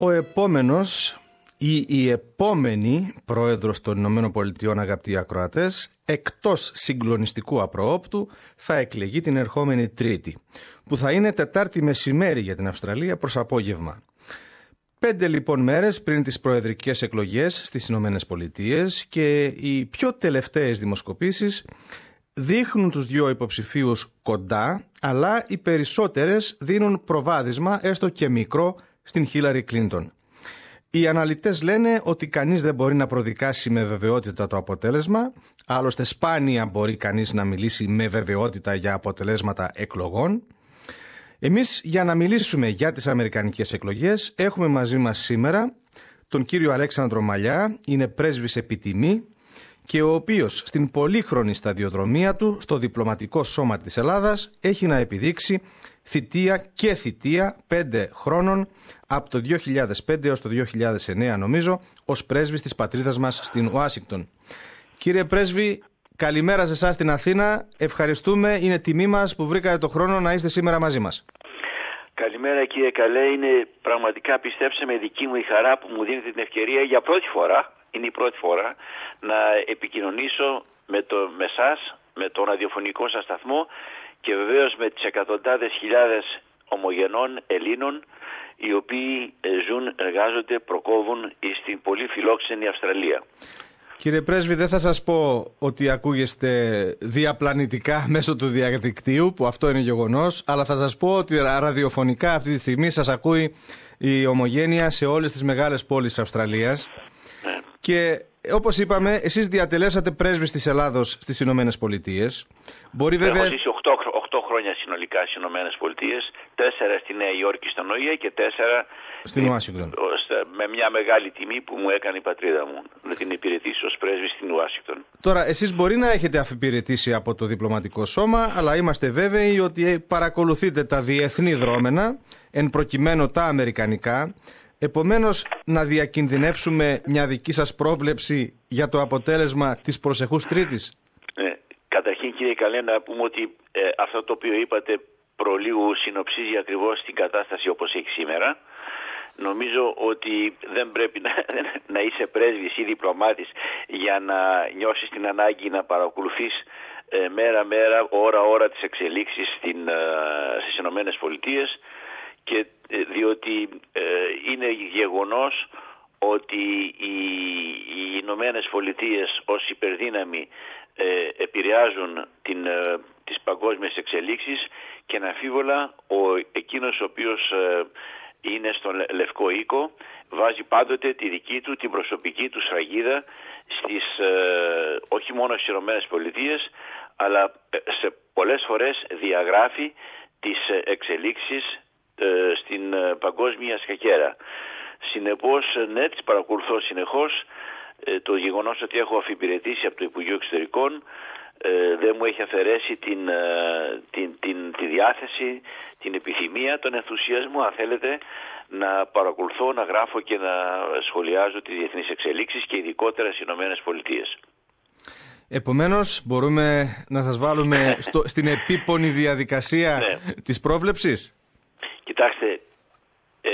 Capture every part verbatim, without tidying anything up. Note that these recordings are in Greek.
Ο επόμενος ή η επόμενη πρόεδρος των Ηνωμένων Πολιτειών, αγαπητοί ακροατές, εκτός συγκλονιστικού απροόπτου, θα εκλεγεί την ερχόμενη Τρίτη, που θα είναι Τετάρτη μεσημέρι για την Αυστραλία προς απόγευμα. Πέντε λοιπόν μέρες πριν τις προεδρικές εκλογές στις Ηνωμένες Πολιτείες, και οι πιο τελευταίες δημοσκοπήσεις δείχνουν τους δύο υποψηφίους κοντά, αλλά οι περισσότερες δίνουν προβάδισμα, έστω και μικρό, στην Χίλαρι Κλίντον. Οι αναλυτές λένε ότι κανείς δεν μπορεί να προδικάσει με βεβαιότητα το αποτέλεσμα, άλλωστε σπάνια μπορεί κανείς να μιλήσει με βεβαιότητα για αποτελέσματα εκλογών. Εμείς, για να μιλήσουμε για τις αμερικανικές εκλογές, έχουμε μαζί μας σήμερα τον κύριο Αλέξανδρο Μαλιά, είναι πρέσβης επιτιμή και ο οποίος στην πολύχρονη σταδιοδρομία του στο διπλωματικό σώμα της Ελλάδας έχει να επιδείξει θητεία και θητεία πέντε χρόνων, από το δύο χιλιάδες πέντε έως το δύο χιλιάδες εννέα νομίζω, ως πρέσβης της πατρίδας μας στην Ουάσιγκτον. Κύριε πρέσβη, καλημέρα σε εσάς στην Αθήνα, ευχαριστούμε, είναι τιμή μας που βρήκατε το χρόνο να είστε σήμερα μαζί μας. Καλημέρα κύριε Καλέ, είναι πραγματικά, πιστέψτε με, δική μου η χαρά που μου δίνετε την ευκαιρία για πρώτη φορά, είναι η πρώτη φορά, να επικοινωνήσω με, το, με εσάς, με τον ραδιοφωνικό σας σταθμό και βεβαίως με τις εκατοντάδες χιλιάδες ομογενών Ελλήνων οι οποίοι ζουν, εργάζονται, προκόβουν στην πολύ φιλόξενη Αυστραλία. Κύριε πρέσβη, δεν θα σας πω ότι ακούγεστε διαπλανητικά μέσω του διαδικτύου, που αυτό είναι γεγονός, αλλά θα σας πω ότι ραδιοφωνικά αυτή τη στιγμή σας ακούει η ομογένεια σε όλες τις μεγάλες πόλεις της Αυστραλίας. Ναι. Και όπως είπαμε, εσείς διατελέσατε πρέσβης της Ελλάδος στις Ηνωμένες Πολιτείες. Μπορεί βέβαια... Έχω ζήσει οκτώ χρόνια συνολικά στις Ηνωμένες Πολιτείες, τέσσερα στη Νέα Υόρκη στον Ο Ε Ε και τέσσερα στην Ουάσιγκτον. Με μια μεγάλη τιμή που μου έκανε η πατρίδα μου να την υπηρετήσω ως πρέσβη στην Ουάσιγκτον. Τώρα, εσείς μπορεί να έχετε αφιπηρετήσει από το διπλωματικό σώμα, αλλά είμαστε βέβαιοι ότι παρακολουθείτε τα διεθνή δρόμενα, εν προκειμένου τα αμερικανικά. Επομένως, να διακινδυνεύσουμε μια δική σας πρόβλεψη για το αποτέλεσμα της προσεχούς Τρίτης. Ε, καταρχήν κύριε Καλέ, να πούμε ότι ε, αυτό το οποίο είπατε προλίγου συνοψίζει ακριβώς την κατάσταση όπως έχει σήμερα. Νομίζω ότι δεν πρέπει να, να είσαι πρέσβης ή διπλωμάτης για να νιώσεις την ανάγκη να παρακολουθείς ε, μέρα-μέρα, ώρα-ώρα τις εξελίξεις στην, ε, στις Ηνωμένες Πολιτείες, και ε, διότι ε, είναι γεγονός ότι οι, οι Ηνωμένες Πολιτείες ως υπερδύναμη ε, επηρεάζουν την, ε, τις παγκόσμιες εξελίξεις, και αναμφίβολα ο, εκείνος ο οποίος ε, είναι στον Λευκό Οίκο βάζει πάντοτε τη δική του, την προσωπική του σφραγίδα στις, ε, όχι μόνο στις Ηνωμένες Πολιτείες, αλλά σε πολλές φορές διαγράφει τις εξελίξεις ε, στην ε, παγκόσμια σκακέρα. Συνεπώς, ναι, τις παρακολουθώ συνεχώς. Ε, το γεγονός ότι έχω αφιπηρετήσει από το Υπουργείο Εξωτερικών ε, δεν μου έχει αφαιρέσει την, ε, την, την, τη διάθεση, την επιθυμία, τον ενθουσιασμό, αν θέλετε, να παρακολουθώ, να γράφω και να σχολιάζω τις διεθνείς εξελίξεις και ειδικότερα στις Ηνωμένες Πολιτείες. Επομένως, μπορούμε να σας βάλουμε στο, στην επίπονη διαδικασία ναι. της πρόβλεψης. Κοιτάξτε, ε,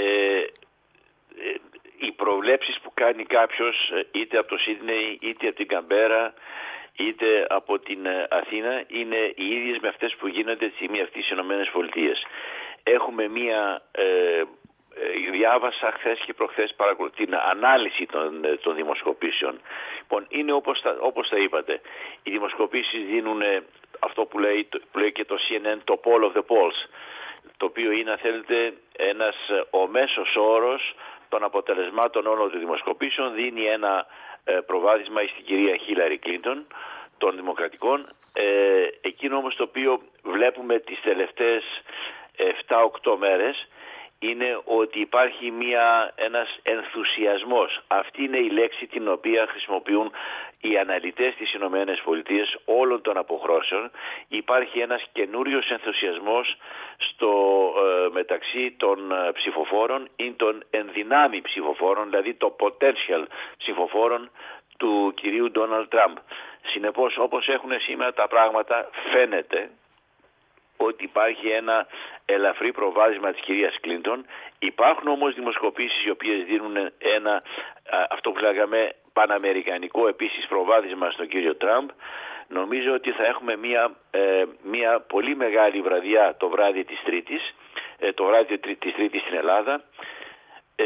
οι προβλέψεις που κάνει κάποιος είτε από το Σίδνεϊ, είτε από την Καμπέρα, είτε από την Αθήνα είναι οι ίδιες με αυτές που γίνονται τη στιγμή αυτή στις Ηνωμένες Πολιτείες. Έχουμε μία, ε, διάβασα χθες και προχθές την ανάλυση των, των δημοσκοπήσεων. Λοιπόν, είναι όπως τα, όπως τα είπατε. Οι δημοσκοπήσεις δίνουν αυτό που λέει, που λέει και το σι εν εν, το poll of the polls, το οποίο είναι, αν θέλετε, ένας, ο μέσος όρος των αποτελεσμάτων όλων των δημοσκοπήσεων, δίνει ένα ε, προβάδισμα στην κυρία Χίλαρι Κλίντον των Δημοκρατικών. Ε, εκείνο όμως το οποίο βλέπουμε τις τελευταίες επτά οκτώ μέρες είναι ότι υπάρχει μια, ένας ενθουσιασμός. Αυτή είναι η λέξη την οποία χρησιμοποιούν οι αναλυτές της Ηνωμένες Πολιτείες όλων των αποχρώσεων. Υπάρχει ένας καινούριος ενθουσιασμός στο, ε, μεταξύ των ε, ψηφοφόρων ή των ενδυνάμει ψηφοφόρων, δηλαδή το potential ψηφοφόρων του κυρίου Ντόναλντ Τραμπ. Συνεπώς, όπως έχουν σήμερα τα πράγματα, φαίνεται ότι υπάρχει ένα ελαφρύ προβάδισμα της κυρίας Κλίντον. Υπάρχουν όμως δημοσκοπήσεις οι οποίες δίνουν ένα, αυτό που λέγαμε, παναμερικανικό επίσης προβάδισμα στον κύριο Τραμπ. Νομίζω ότι θα έχουμε μια, ε, μια πολύ μεγάλη βραδιά το βράδυ της Τρίτης, ε, το βράδυ της Τρίτης στην Ελλάδα. Ε,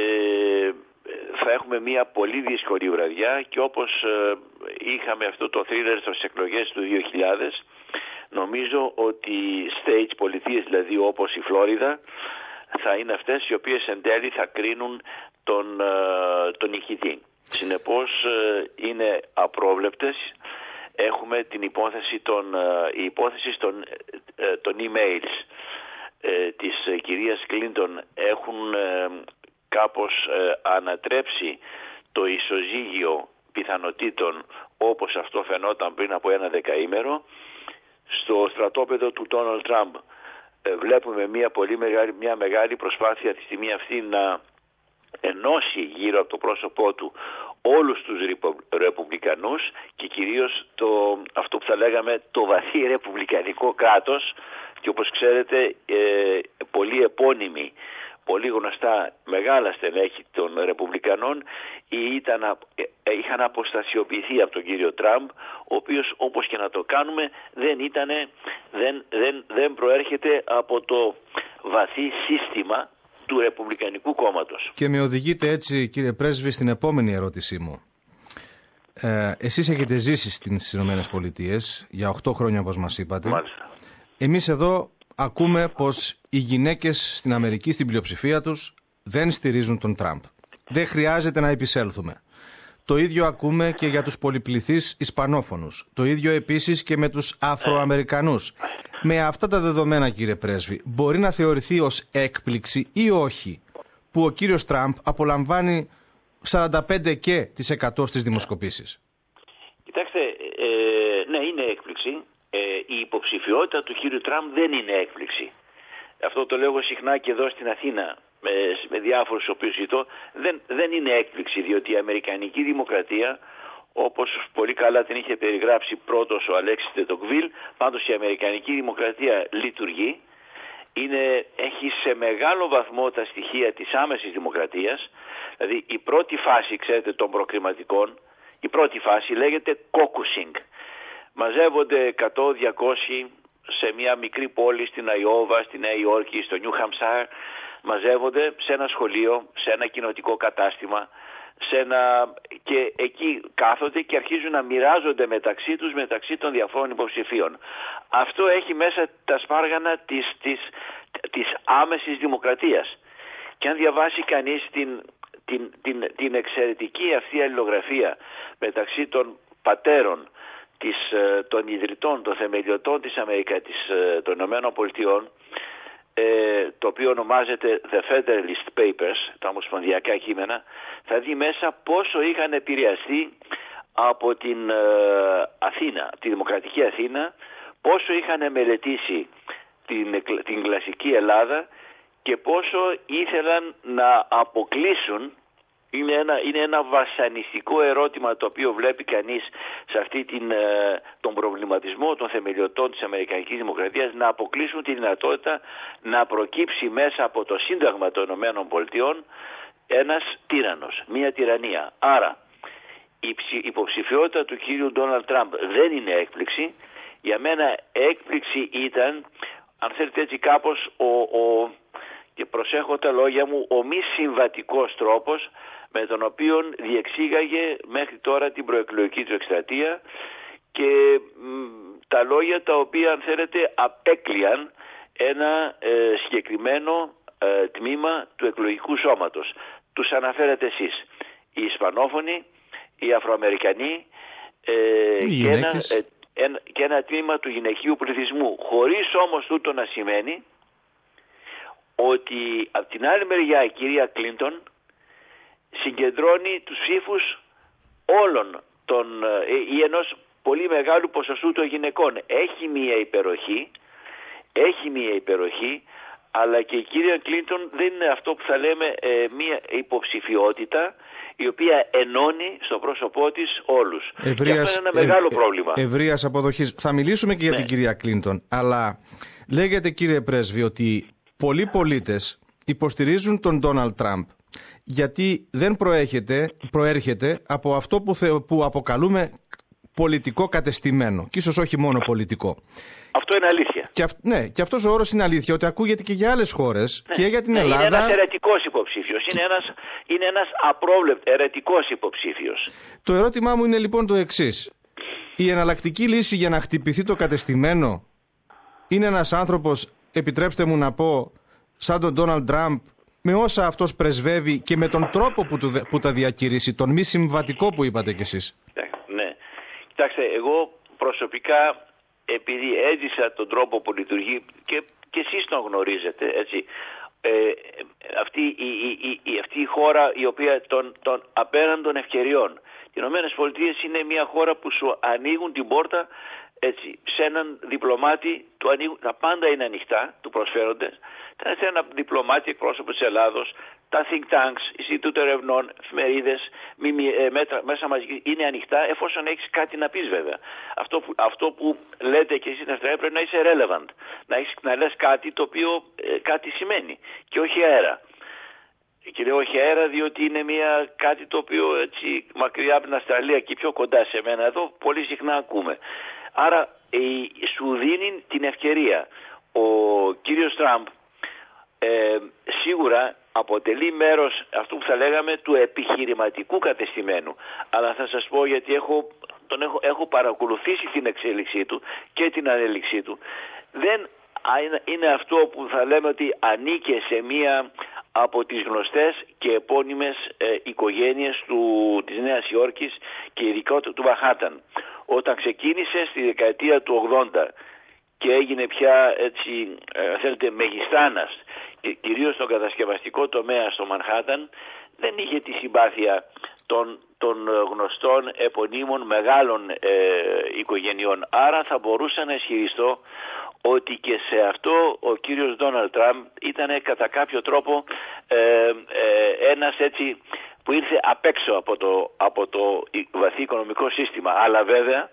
θα έχουμε μια πολύ δύσκολη βραδιά και όπως ε, είχαμε αυτό το thriller στις εκλογές του δύο χιλιάδες, νομίζω ότι states, πολιτείες δηλαδή όπως η Φλόριδα, θα είναι αυτές οι οποίες εν τέλει θα κρίνουν τον, ε, τον νικητή. Συνεπώς ε, είναι απρόβλεπτες. Έχουμε την υπόθεση των, η υπόθεση των, των emails ε, της κυρίας Κλίντον έχουν ε, κάπως ε, ανατρέψει το ισοζύγιο πιθανοτήτων όπως αυτό φαινόταν πριν από ένα δεκαήμερο. Στο στρατόπεδο του Ντόναλντ Τραμπ ε, βλέπουμε μια πολύ μεγάλη, μια μεγάλη προσπάθεια τη στιγμή αυτή να ενώσει γύρω από το πρόσωπό του όλους τους ρεπουμπλικανούς και κυρίως το, αυτό που θα λέγαμε το βαθύ ρεπουμπλικανικό κράτος, και όπως ξέρετε ε, πολύ επώνυμοι, πολύ γνωστά μεγάλα στελέχη των ρεπουμπλικανών ήταν, ε, είχαν αποστασιοποιηθεί από τον κύριο Τραμπ, ο οποίος όπως και να το κάνουμε δεν, ήτανε, δεν, δεν, δεν προέρχεται από το βαθύ σύστημα του Ρεπουμπλικανικού κόμματος. Και με οδηγείτε έτσι, κύριε Πρέσβη, στην επόμενη ερώτησή μου. Ε, εσείς έχετε ζήσει στις Ηνωμένες Πολιτείες για οκτώ χρόνια, όπως μας είπατε. Μάλιστα. Εμείς εδώ ακούμε πως οι γυναίκες στην Αμερική, στην πλειοψηφία τους, δεν στηρίζουν τον Τραμπ. Δεν χρειάζεται να επισέλθουμε. Το ίδιο ακούμε και για τους πολυπληθείς Ισπανόφωνους. Το ίδιο επίσης και με τους Αφροαμερικανούς. Με αυτά τα δεδομένα, κύριε Πρέσβη, μπορεί να θεωρηθεί ως έκπληξη ή όχι που ο κύριος Τραμπ απολαμβάνει σαράντα πέντε τοις εκατό στις δημοσκοπήσεις? Κοιτάξτε, ε, ναι, είναι έκπληξη. Ε, η υποψηφιότητα του κύριου Τραμπ δεν είναι έκπληξη. Αυτό το λέω συχνά και εδώ στην Αθήνα με, με διάφορους οποίους ζητώ. Δεν, δεν είναι έκπληξη, διότι η Αμερικανική Δημοκρατία, όπως πολύ καλά την είχε περιγράψει πρώτος ο Αλέξης de Tocqueville, πάντως η Αμερικανική Δημοκρατία λειτουργεί, είναι, έχει σε μεγάλο βαθμό τα στοιχεία της άμεσης δημοκρατίας. Δηλαδή η πρώτη φάση, ξέρετε, των προκριματικών, η πρώτη φάση λέγεται caucusing. Μαζεύονται εκατό διακόσιοι σε μια μικρή πόλη στην Αϊόβα, στη Νέα Υόρκη, στο Νιου Χαμσάρ, μαζεύονται σε ένα σχολείο, σε ένα κοινοτικό κατάστημα, σε ένα... και εκεί κάθονται και αρχίζουν να μοιράζονται μεταξύ τους, μεταξύ των διαφόρων υποψηφίων. Αυτό έχει μέσα τα σπάργανα της, της, της άμεσης δημοκρατίας. Και αν διαβάσει κανείς την, την, την, την εξαιρετική αυτή αλληλογραφία μεταξύ των πατέρων, της, των ιδρυτών, των θεμελιωτών της Αμερικά, της, των Ηνωμένων Πολιτειών, ε, το οποίο ονομάζεται The Federalist Papers, τα ομοσπονδιακά κείμενα, θα δει μέσα πόσο είχαν επηρεαστεί από την ε, Αθήνα, τη Δημοκρατική Αθήνα, πόσο είχαν μελετήσει την, την κλασική Ελλάδα και πόσο ήθελαν να αποκλείσουν. Είναι ένα, είναι ένα βασανιστικό ερώτημα το οποίο βλέπει κανείς σε αυτή την, τον προβληματισμό των θεμελιωτών της Αμερικανικής Δημοκρατίας, να αποκλείσουν τη δυνατότητα να προκύψει μέσα από το Σύνταγμα των Ηνωμένων Πολιτειών ένας τύραννος, μια τυραννία. Άρα η υποψηφιότητα του κύριου Ντόναλντ Τραμπ δεν είναι έκπληξη. Για μένα έκπληξη ήταν, αν θέλετε έτσι κάπως, ο, ο, και προσέχω τα λόγια μου, ο μη συμβατικός τρόπος με τον οποίο διεξήγαγε μέχρι τώρα την προεκλογική του εκστρατεία και μ, τα λόγια τα οποία, αν θέλετε, απέκλειαν ένα ε, συγκεκριμένο ε, τμήμα του εκλογικού σώματος. Τους αναφέρατε εσείς, οι Ισπανόφωνοι, οι Αφροαμερικανοί ε, και, ένα, ε, ένα, και ένα τμήμα του γυναικείου πληθυσμού, χωρίς όμως τούτο να σημαίνει ότι από την άλλη μεριά η κυρία Κλίντον συγκεντρώνει τους ψήφους όλων των, ή ενός πολύ μεγάλου ποσοστού των γυναικών. Έχει μία υπεροχή, έχει μία υπεροχή, αλλά και η κυρία Κλίντον δεν είναι αυτό που θα λέμε ε, μία υποψηφιότητα η οποία ενώνει στο πρόσωπό της όλους. Ευρείας, και αυτό είναι ένα μεγάλο ε, πρόβλημα. Ευρείας αποδοχής. Θα μιλήσουμε και για ναι. την κυρία Κλίντον, αλλά Λέγεται, κύριε Πρέσβη, ότι πολλοί πολίτες υποστηρίζουν τον Ντόναλντ Τραμπ γιατί δεν προέρχεται, προέρχεται από αυτό που, θε, που αποκαλούμε πολιτικό κατεστημένο και ίσως όχι μόνο πολιτικό. Αυτό είναι αλήθεια. Και, αυ, ναι, και αυτός ο όρος είναι αλήθεια ότι ακούγεται και για άλλες χώρες, ναι, και για την ναι, Ελλάδα. Είναι ένας αιρετικός υποψήφιος. Είναι ένας, είναι ένας απρόβλεπτος αιρετικός υποψήφιος. Το ερώτημά μου είναι λοιπόν το εξής. Η εναλλακτική λύση για να χτυπηθεί το κατεστημένο είναι ένας άνθρωπος, επιτρέψτε μου να πω, σαν τον Ντόναλντ Τραμπ, με όσα αυτός πρεσβεύει και με τον τρόπο που, του, που τα διακηρύσει, τον μη συμβατικό που είπατε κι εσείς. Ναι. Κοιτάξτε, εγώ προσωπικά, επειδή έζησα τον τρόπο που λειτουργεί και, και εσείς τον γνωρίζετε, έτσι, ε, αυτή, η, η, η, αυτή η χώρα η οποία των, των απέραν των ευκαιριών. Οι Ηνωμένες Πολιτείες είναι μια χώρα που σου ανοίγουν την πόρτα, έτσι, σε έναν διπλωμάτι, του ανοίγουν, τα πάντα είναι ανοιχτά, του προσφέρονται. Σε ένα διπλωμάτι εκπρόσωπο της Ελλάδος, τα think tanks, Ινστιτούτα Ερευνών, εφημερίδες, μέσα μαζική είναι ανοιχτά, εφόσον έχεις κάτι να πεις βέβαια. Αυτό που, αυτό που λέτε και εσείς στην Αυστραλία πρέπει να είσαι relevant, να, έχεις, να λες κάτι το οποίο ε, κάτι σημαίνει και όχι αέρα. Και λέω όχι αέρα διότι είναι μια, κάτι το οποίο έτσι μακριά από την Αυστραλία και πιο κοντά σε μένα εδώ πολύ συχνά ακούμε. Άρα ε, σου δίνει την ευκαιρία. Ο κύριος Τραμπ ε, σίγουρα αποτελεί μέρος αυτού που θα λέγαμε του επιχειρηματικού κατεστημένου. Αλλά θα σας πω γιατί έχω, τον έχω, έχω παρακολουθήσει την εξέλιξή του και την ανέλυξή του. Δεν είναι αυτό που θα λέμε ότι ανήκε σε μία από τις γνωστές και επώνυμες ε, οικογένειες του, της Νέας Υόρκης και ειδικά του, του Μανχάταν. Όταν ξεκίνησε στη δεκαετία του ογδόντα και έγινε πια έτσι, ε, θέλετε, μεγιστάνας και κυρίως στον κατασκευαστικό τομέα στο Μανχάταν, δεν είχε τη συμπάθεια των, των γνωστών επωνύμων μεγάλων ε, οικογενειών. Άρα θα μπορούσα να ισχυριστώ ότι και σε αυτό ο κύριος Ντόναλντ Τραμπ ήταν κατά κάποιο τρόπο ε, ε, ένας έτσι που ήρθε απ' έξω από το, από το βαθύ οικονομικό σύστημα. Αλλά βέβαια,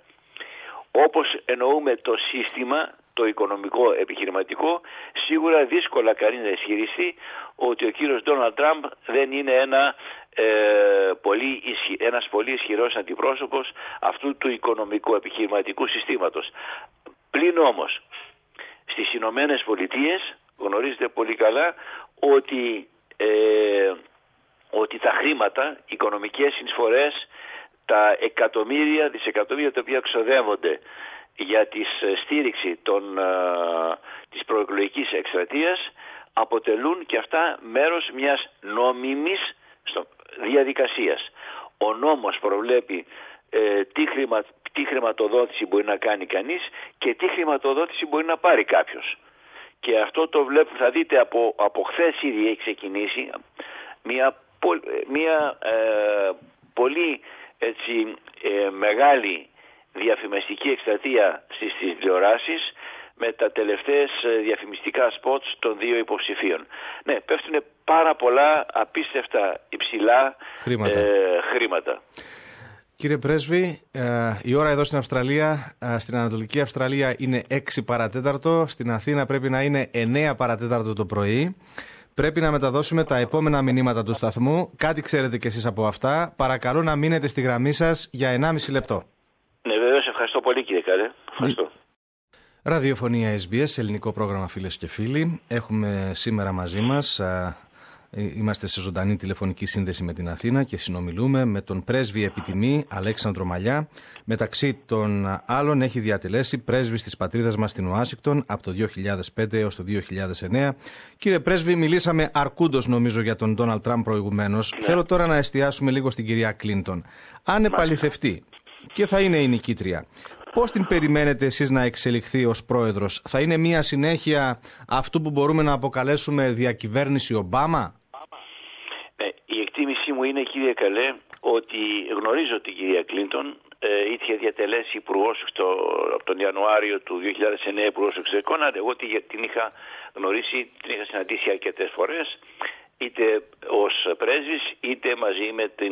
όπως εννοούμε το σύστημα, το οικονομικό επιχειρηματικό, σίγουρα δύσκολα κανείς να ισχυριστεί ότι ο κύριος Ντόναλντ Τραμπ δεν είναι ένα, ε, πολύ ισχυ, ένας πολύ ισχυρός αντιπρόσωπος αυτού του οικονομικού επιχειρηματικού συστήματος. Πλην όμως, στις Ηνωμένες Πολιτείες γνωρίζετε πολύ καλά ότι, ε, ότι τα χρήματα, οι οικονομικές συνεισφορές, τα εκατομμύρια, δισεκατομμύρια τα οποία ξοδεύονται για τη στήριξη των, α, της προεκλογικής εκστρατείας αποτελούν και αυτά μέρος μιας νόμιμης διαδικασίας. Ο νόμος προβλέπει ε, τι, χρημα, τι χρηματοδότηση μπορεί να κάνει κανείς και τι χρηματοδότηση μπορεί να πάρει κάποιος. Και αυτό το βλέπω, θα δείτε από, από χθες ήδη έχει ξεκινήσει μια, μια ε, πολύ έτσι, ε, μεγάλη διαφημιστική εκστρατεία στις τηλεοράσεις με τα τελευταίες διαφημιστικά σποτς των δύο υποψηφίων. Ναι, πέφτουν πάρα πολλά απίστευτα υψηλά χρήματα. Ε, χρήματα. Κύριε Πρέσβη, ε, η ώρα εδώ στην Αυστραλία, ε, στην Ανατολική Αυστραλία είναι έξι παρατέταρτο, στην Αθήνα πρέπει να είναι εννέα παρατέταρτο το πρωί. Πρέπει να μεταδώσουμε τα επόμενα μηνύματα του σταθμού. Κάτι ξέρετε κι εσείς από αυτά. Παρακαλώ να μείνετε στη γραμμή σας για ενάμιση λεπτό. Ναι, βεβαίως, ευχαριστώ πολύ κύριε Καλέ. Ευχαριστώ. Ραδιοφωνία Ες Μπι Ες, ελληνικό πρόγραμμα φίλες και φίλοι. Έχουμε σήμερα μαζί μας, είμαστε σε ζωντανή τηλεφωνική σύνδεση με την Αθήνα και συνομιλούμε με τον πρέσβη επιτιμή Αλέξανδρο Μαλιά. Μεταξύ των άλλων έχει διατελέσει πρέσβης της πατρίδας μας στην Ουάσιγκτον από το δύο χιλιάδες πέντε έως το δύο χιλιάδες εννέα. Κύριε πρέσβη, μιλήσαμε αρκούντος νομίζω για τον Ντόναλντ Τραμπ προηγουμένως. Ναι. Θέλω τώρα να εστιάσουμε λίγο στην κυρία Κλίντον. Αν επαληθευτεί και θα είναι η νικήτρια, πώς την περιμένετε εσείς να εξελιχθεί ως πρόεδρος? Θα είναι μια συνέχεια αυτού που μπορούμε να αποκαλέσουμε διακυβέρνηση Ομπάμα? Ε, η εκτίμησή μου είναι, κύριε Καλέ, ότι γνωρίζω την κυρία Κλίντον. Ε, είχε διατελέσει υπουργός από τον Ιανουάριο του δύο χιλιάδες εννέα υπουργός εξωτερικών. Εγώ την είχα γνωρίσει, την είχα συναντήσει αρκετές φορές, είτε ως πρέσβης είτε μαζί με την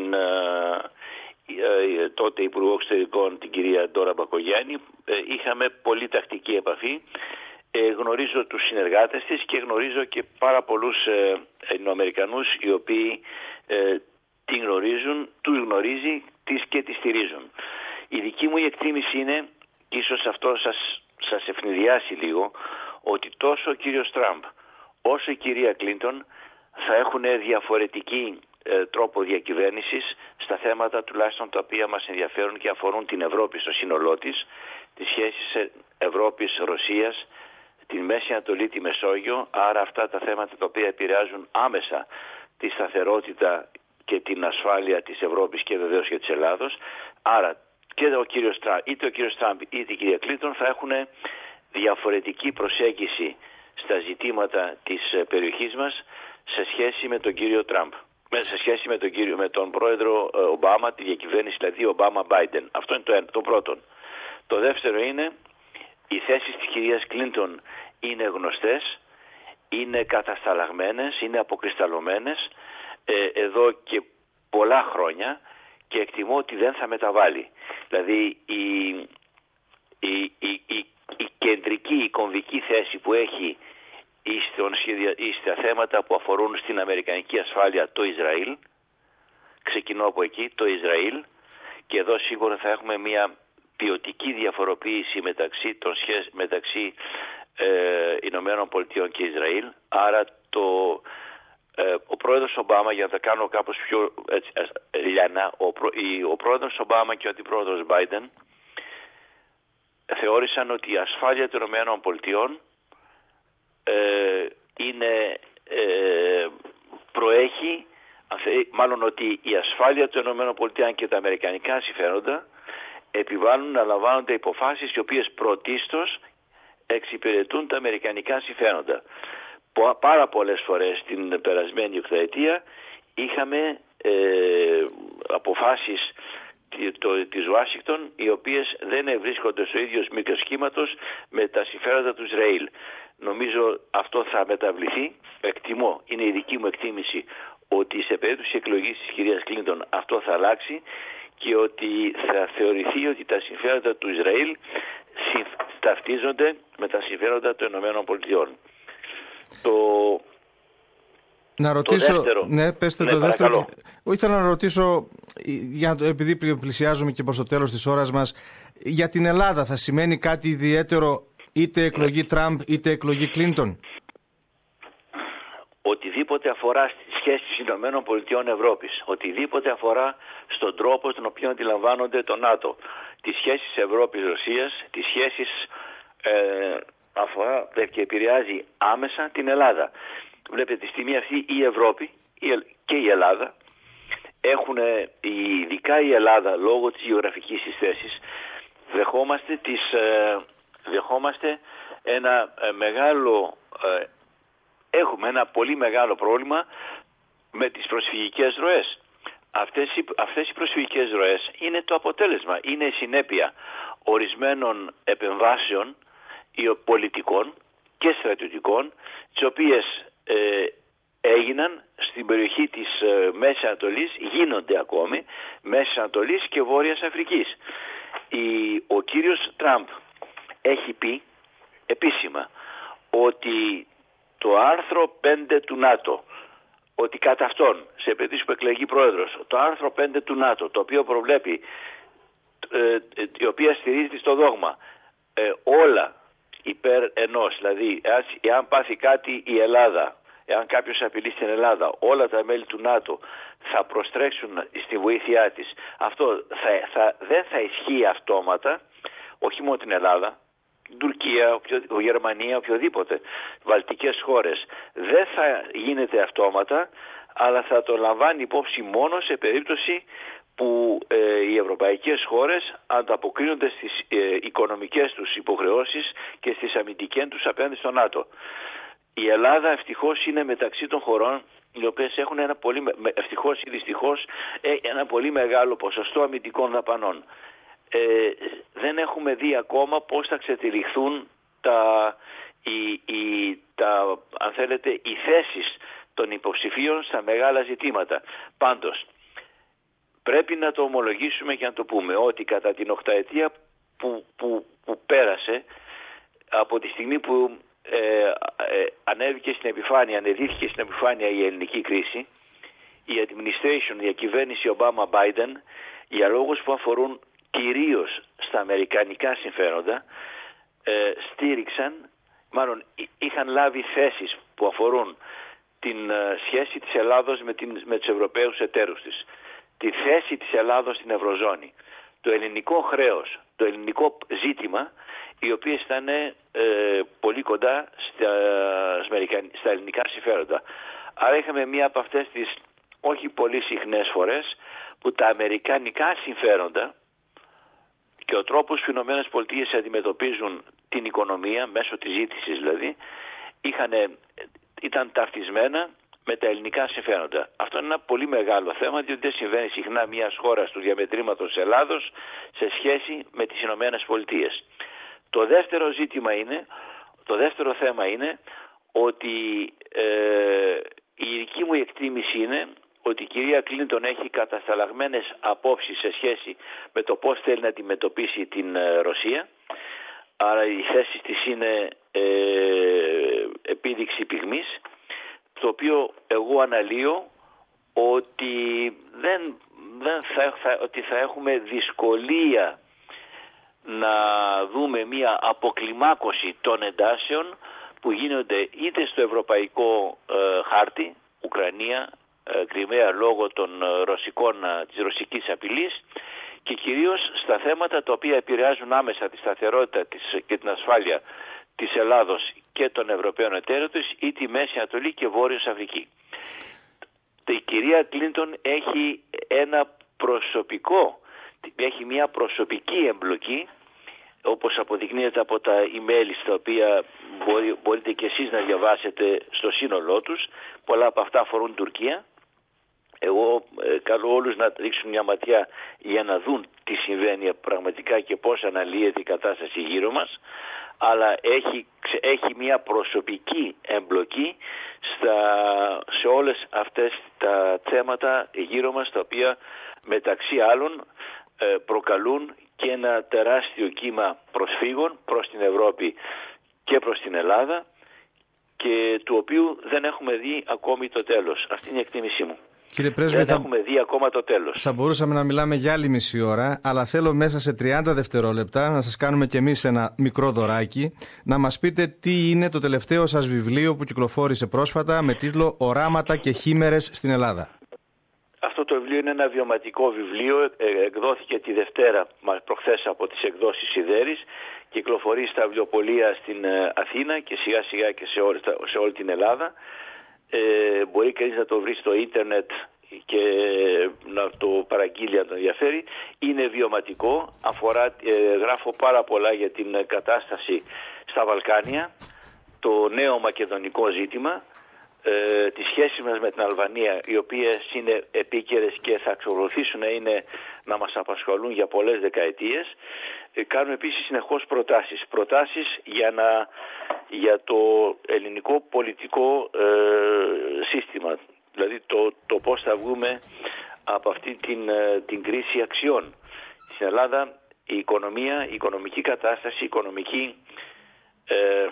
τότε Υπουργό Εξωτερικών, την κυρία Ντόρα Μπακογιάννη. Είχαμε πολύ τακτική επαφή ε, γνωρίζω τους συνεργάτες της και γνωρίζω και πάρα πολλούς ε, Ελληνοαμερικανούς οι οποίοι ε, την γνωρίζουν, τους γνωρίζει τις και τη στηρίζουν. Η δική μου εκτίμηση είναι, ίσως αυτό σας, σας ευνηδιάσει λίγο, ότι τόσο ο κύριος Τραμπ όσο η κυρία Κλίντον θα έχουν διαφορετική ε, τρόπο διακυβέρνησης στα θέματα τουλάχιστον τα οποία μας ενδιαφέρουν και αφορούν την Ευρώπη στο σύνολό της, τις σχέσεις Ευρώπης-Ρωσίας, την Μέση Ανατολή, τη Μεσόγειο, άρα αυτά τα θέματα τα οποία επηρεάζουν άμεσα τη σταθερότητα και την ασφάλεια της Ευρώπης και βεβαίως και της Ελλάδος. Άρα και ο κύριος Τραμπ, είτε ο κύριος Τραμπ είτε η κυρία Κλίντον θα έχουν διαφορετική προσέγγιση στα ζητήματα της περιοχής μας σε σχέση με τον κύριο Τραμπ. Σε σχέση με τον, κύριο, με τον πρόεδρο Ομπάμα, τη διακυβέρνηση δηλαδή Ομπάμα-Μπάιντεν. Αυτό είναι το, ένα, το πρώτο. Το δεύτερο είναι οι θέσεις της κυρίας Κλίντον είναι γνωστές, είναι κατασταλαγμένες, είναι αποκρισταλωμένες ε, εδώ και πολλά χρόνια και εκτιμώ ότι δεν θα μεταβάλει. Δηλαδή η, η, η, η, η κεντρική, η κομβική θέση που έχει στα θέματα που αφορούν στην αμερικανική ασφάλεια το Ισραήλ, ξεκινώ από εκεί, το Ισραήλ, και εδώ σίγουρα θα έχουμε μια ποιοτική διαφοροποίηση μεταξύ, των σχέσ, μεταξύ ε, Ηνωμένων Πολιτειών και Ισραήλ. Άρα το, ε, ο πρόεδρος Ομπάμα, για να τα κάνω κάπως πιο έτσι, ε, λιανά, ο, προ, η, ο πρόεδρος Ομπάμα και ο αντιπρόεδρος Μπάιντεν θεώρησαν ότι η ασφάλεια των Ηνωμένων Πολιτειών ε, είναι, ε, προέχει, μάλλον ότι η ασφάλεια των ΗΠΑ και τα αμερικανικά συμφέροντα επιβάλλουν να λαμβάνονται υποφάσεις οι οποίες πρωτίστως εξυπηρετούν τα αμερικανικά συμφέροντα. Πάρα πολλές φορές την περασμένη οκταετία είχαμε ε, αποφάσεις της Ουάσιγκτον οι οποίες δεν βρίσκονται στο ίδιο μήκος κύματος με τα συμφέροντα του Ισραήλ. Νομίζω αυτό θα μεταβληθεί. Εκτιμώ, είναι η δική μου εκτίμηση, ότι σε περίπτωση εκλογής της κυρίας Κλίντον αυτό θα αλλάξει και ότι θα θεωρηθεί ότι τα συμφέροντα του Ισραήλ ταυτίζονται με τα συμφέροντα των Ηνωμένων Πολιτειών. Το... Να ρωτήσω, το δεύτερο, ναι, πέστε ναι, το δεύτερο. Παρακαλώ. Ήθελα να ρωτήσω, για, επειδή πλησιάζουμε και προς το τέλος της ώρας μας, για την Ελλάδα θα σημαίνει κάτι ιδιαίτερο είτε εκλογή Τραμπ είτε εκλογή Κλίντον? Οτιδήποτε αφορά στις σχέσεις Ηνωμένων Πολιτειών Ευρώπης, οτιδήποτε αφορά στον τρόπο στον οποίο αντιλαμβάνονται το ΝΑΤΟ, τις σχέσεις Ευρώπης-Ρωσίας, τις σχέσεις ε, αφορά και επηρεάζει άμεσα την Ελλάδα. Βλέπετε, τη στιγμή αυτή η Ευρώπη και η Ελλάδα έχουν, ειδικά η Ελλάδα λόγω της γεωγραφικής της θέσης, δεχόμαστε, τις, δεχόμαστε ένα μεγάλο, έχουμε ένα πολύ μεγάλο πρόβλημα με τις προσφυγικές ροές. Αυτές οι, αυτές οι προσφυγικές ροές είναι το αποτέλεσμα, είναι η συνέπεια ορισμένων επεμβάσεων πολιτικών και στρατιωτικών, τις οποίες ε, έγιναν στην περιοχή της ε, Μέσης Ανατολής, γίνονται ακόμη Μέσης Ανατολής και Βόρειας Αφρικής. Η, ο κύριος Τραμπ έχει πει επίσημα ότι το άρθρο πέντε του ΝΑΤΟ, ότι κατά αυτόν, σε περίπτωση που εκλεγεί πρόεδρος, το άρθρο πέντε του ΝΑΤΟ, το οποίο προβλέπει, ε, η οποία στηρίζεται στο δόγμα, ε, όλα υπέρ ενός, δηλαδή εάν πάθει κάτι η Ελλάδα, εάν κάποιος απειλεί στην Ελλάδα, όλα τα μέλη του ΝΑΤΟ θα προστρέξουν στη βοήθειά της. Αυτό θα, θα, δεν θα ισχύει αυτόματα, όχι μόνο την Ελλάδα, την Τουρκία, οποιο, Γερμανία, οποιοδήποτε, βαλτικές χώρες. Δεν θα γίνεται αυτόματα, αλλά θα το λαμβάνει υπόψη μόνο σε περίπτωση που ε, οι ευρωπαϊκές χώρες ανταποκρίνονται στις ε, οικονομικές τους υποχρεώσεις και στις αμυντικές τους απέναντι στο ΝΑΤΟ. Η Ελλάδα ευτυχώς είναι μεταξύ των χωρών οι οποίες έχουν ένα πολύ, ευτυχώς ή δυστυχώς, ένα πολύ μεγάλο ποσοστό αμυντικών δαπανών. Ε, δεν έχουμε δει ακόμα πώς θα ξετυλιχθούν τα, οι, οι, τα, αν θέλετε, οι θέσεις των υποψηφίων στα μεγάλα ζητήματα. Πάντως, πρέπει να το ομολογήσουμε και να το πούμε ότι κατά την οκταετία που, που, που πέρασε, από τη στιγμή που ε, ε, ανέβηκε στην επιφάνεια, ανεδύθηκε στην επιφάνεια η ελληνική κρίση, η administration, η κυβέρνηση Ομπάμα-Biden, για λόγους που αφορούν κυρίως στα αμερικανικά συμφέροντα, ε, στήριξαν, μάλλον είχαν λάβει θέσεις που αφορούν την ε, σχέση της Ελλάδος με, την, με τους Ευρωπαίους εταίρους της, τη θέση της Ελλάδος στην Ευρωζώνη, το ελληνικό χρέος, το ελληνικό ζήτημα, οι οποίες ήταν ε, πολύ κοντά στα, στα ελληνικά συμφέροντα. Άρα είχαμε μία από αυτές τις όχι πολύ συχνές φορές που τα αμερικανικά συμφέροντα και ο τρόπος που οι Ηνωμένες Πολιτείες αντιμετωπίζουν την οικονομία, μέσω της ζήτησης δηλαδή, είχανε, ήταν ταυτισμένα με τα ελληνικά συμφέροντα. Αυτό είναι ένα πολύ μεγάλο θέμα, διότι δεν συμβαίνει συχνά μιας χώρας του διαμετρήματος Ελλάδος σε σχέση με τις Ηνωμένες Πολιτείες. Το δεύτερο ζήτημα είναι, το δεύτερο θέμα είναι ότι ε, η δική μου εκτίμηση είναι ότι η κυρία Κλίντον έχει κατασταλαγμένες απόψεις σε σχέση με το πώς θέλει να αντιμετωπίσει την ε, Ρωσία. Άρα οι θέσεις της είναι ε, επίδειξη πυγμής, το οποίο εγώ αναλύω ότι δεν, δεν θα, θα, ότι θα έχουμε δυσκολία να δούμε μια αποκλιμάκωση των εντάσεων που γίνονται είτε στο ευρωπαϊκό ε, χάρτη, Ουκρανία, ε, Κριμαία λόγω των ε, ρωσικών, ε, της ρωσικής απειλής, και κυρίως στα θέματα τα οποία επηρεάζουν άμεσα τη σταθερότητα της, και την ασφάλεια της Ελλάδος και των Ευρωπαίων εταίρων της, ή τη Μέση Ανατολή και Βόρειος Αφρική. Η κυρία Κλίντον έχει ένα προσωπικό, έχει μια προσωπική εμπλοκή, όπως αποδεικνύεται από τα email στα οποία μπορεί, μπορείτε και εσείς να διαβάσετε στο σύνολό τους. Πολλά από αυτά αφορούν Τουρκία. Εγώ ε, καλώ όλους να ρίξουν μια ματιά για να δουν τι συμβαίνει πραγματικά και πώς αναλύεται η κατάσταση γύρω μας, αλλά έχει, έχει μια προσωπική εμπλοκή στα, σε όλες αυτές τα θέματα γύρω μας, τα οποία μεταξύ άλλων ε, προκαλούν και ένα τεράστιο κύμα προσφύγων προς την Ευρώπη και προς την Ελλάδα, και του οποίου δεν έχουμε δει ακόμη το τέλος. Αυτή είναι η εκτίμησή μου. Κύριε Πρέσβη, δεν θα... έχουμε δει ακόμα το τέλος. Θα μπορούσαμε να μιλάμε για άλλη μισή ώρα, αλλά θέλω μέσα σε τριάντα δευτερόλεπτα να σας κάνουμε κι εμείς ένα μικρό δωράκι, να μας πείτε τι είναι το τελευταίο σας βιβλίο που κυκλοφόρησε πρόσφατα με τίτλο «Οράματα και χήμερες στην Ελλάδα». Αυτό το βιβλίο είναι ένα βιωματικό βιβλίο, εκδόθηκε τη Δευτέρα προχθές από τις εκδόσεις Σιδέρης, κυκλοφορεί στα βιβλιοπωλεία στην Αθήνα και σιγά σιγά και σε όλη, σε όλη την Ελλάδα. Ε, μπορεί κανείς να το βρει στο ίντερνετ και να το παραγγείλει αν τον ενδιαφέρει. Είναι βιωματικό, αφορά, ε, γράφω πάρα πολλά για την κατάσταση στα Βαλκάνια, το νέο μακεδονικό ζήτημα, ε, τις σχέσεις μας με την Αλβανία, οι οποίες είναι επίκαιρες και θα εξακολουθήσουν να, είναι, να μας απασχολούν για πολλές δεκαετίες. Ε, κάνουμε επίσης συνεχώς προτάσεις, προτάσεις για, να, για το ελληνικό πολιτικό ε, σύστημα, δηλαδή το, το πώς θα βγούμε από αυτή την, την κρίση αξιών. Στην Ελλάδα η οικονομία, η οικονομική κατάσταση, η οικονομική... Ε,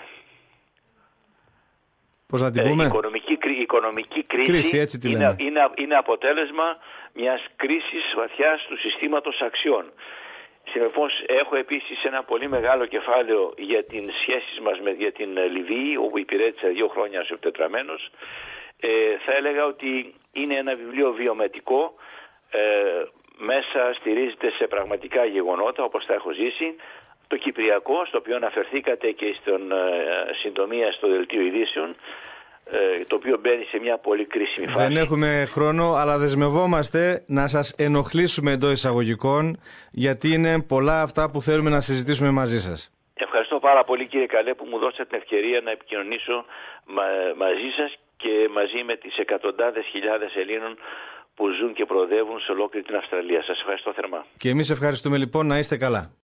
Πώς να την πούμε? Η οικονομική, η οικονομική κρίση, κρίση έτσι τη είναι, είναι, είναι αποτέλεσμα μιας κρίσης βαθιάς του συστήματος αξιών. Συνεπώς έχω επίσης ένα πολύ μεγάλο κεφάλαιο για τις σχέσεις μας με για την Λιβύη, όπου υπηρέτησα δύο χρόνια ως επιτετραμένος. Ε, θα έλεγα ότι είναι ένα βιβλίο βιωματικό, ε, μέσα στηρίζεται σε πραγματικά γεγονότα όπως τα έχω ζήσει. Το Κυπριακό, στο οποίο αναφερθήκατε και στον ε, συντομία στο Δελτίο Ειδήσεων, ε, το οποίο μπαίνει σε μια πολύ κρίσιμη φάση. Δεν έχουμε χρόνο, αλλά δεσμευόμαστε να σας ενοχλήσουμε εντός εισαγωγικών, γιατί είναι πολλά αυτά που θέλουμε να συζητήσουμε μαζί σας. Ευχαριστώ πάρα πολύ, κύριε Καλέ, που μου δώσατε την ευκαιρία να επικοινωνήσω μα, μαζί σας και μαζί με τις εκατοντάδες χιλιάδες Ελλήνων που ζουν και προοδεύουν σε ολόκληρη την Αυστραλία. Σας ευχαριστώ θερμά. Και εμείς ευχαριστούμε λοιπόν, να είστε καλά.